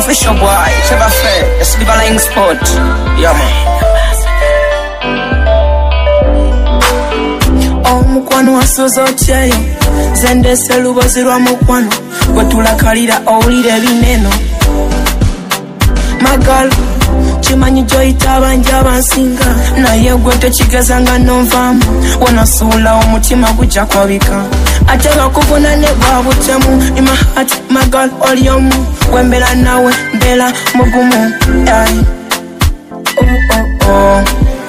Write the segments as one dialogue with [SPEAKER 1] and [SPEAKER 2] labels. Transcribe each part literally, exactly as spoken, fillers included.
[SPEAKER 1] Official boy, Trevor Fair, the Silver Line Sport. Yeah, man. Oh, mukwano wasoza otyayo zende selubozi lwa mukwano gwe tulakalira owulira ebineno. My girl, chimanyi joyita abangi abansinga naye gwe tekigeza nga nonvaamu wanasuula omutima gujja kwabika ate bakuvuna ne bwa butemu. In my heart, my girl, oli omu wembera nawe mbera mugumu. Ay. Oh, oh, oh.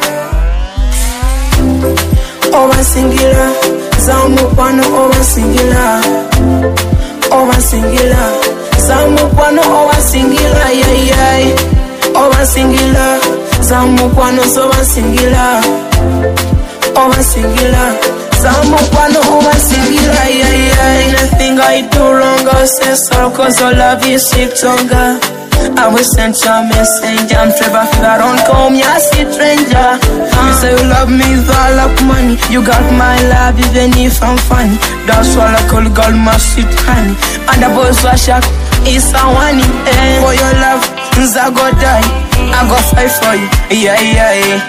[SPEAKER 1] Obasingira zamukwano obasingira obasingira zamukwano obasingira yay yay obasingira zamukwano obasingira obasingira zamukwano obasingira yay yay. Nothing I do wrong or say sorry cause I love you sick tonga. I will send you a message. I'm Trevor Fair, don't call me a stranger. You say you love me with all of money. You got my love even if I'm funny. That's why I call girl my sweet honey. And the boys were shocked, it's a one in eh. For your love, I go die, I go fight for you. Yeah, yeah, yeah.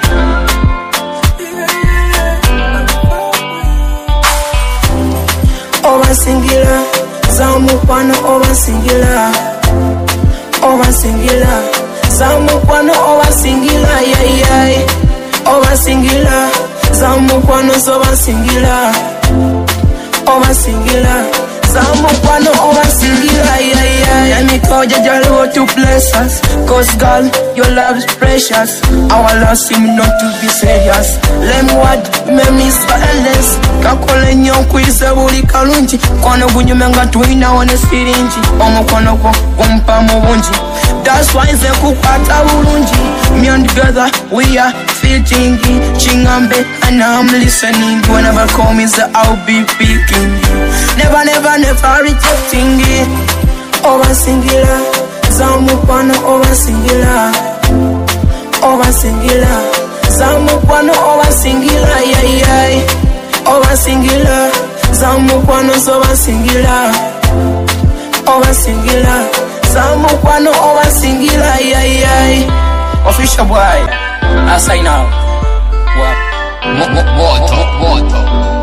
[SPEAKER 1] Obasingira, zamukwano obasingira obasingira zamukwano obasingira yay yay obasingira zamukwano obasingira obasingira zamukwano obasingira yay yay. And me call you jalo to bless us cause girl your love is precious. Our love seem not to be serious. Let me what make me silence kakole nyo kwise buli kalungi kwano gunyumenga twina one siringi omukono gwo kumpa mu bungi. That's why ze kukwata bulungi. Me and together we are fitting chingambe and I'm listening. Whenever call me say I'll be picking you. Never never never rejecting it. Obasingira zamukwano obasingira obasingira zamukwano obasingira yay yay obasingira zamukwano obasingira obasingira zamukwano obasingira yay yay. Official boy, I sign out. What?
[SPEAKER 2] Moto, moto.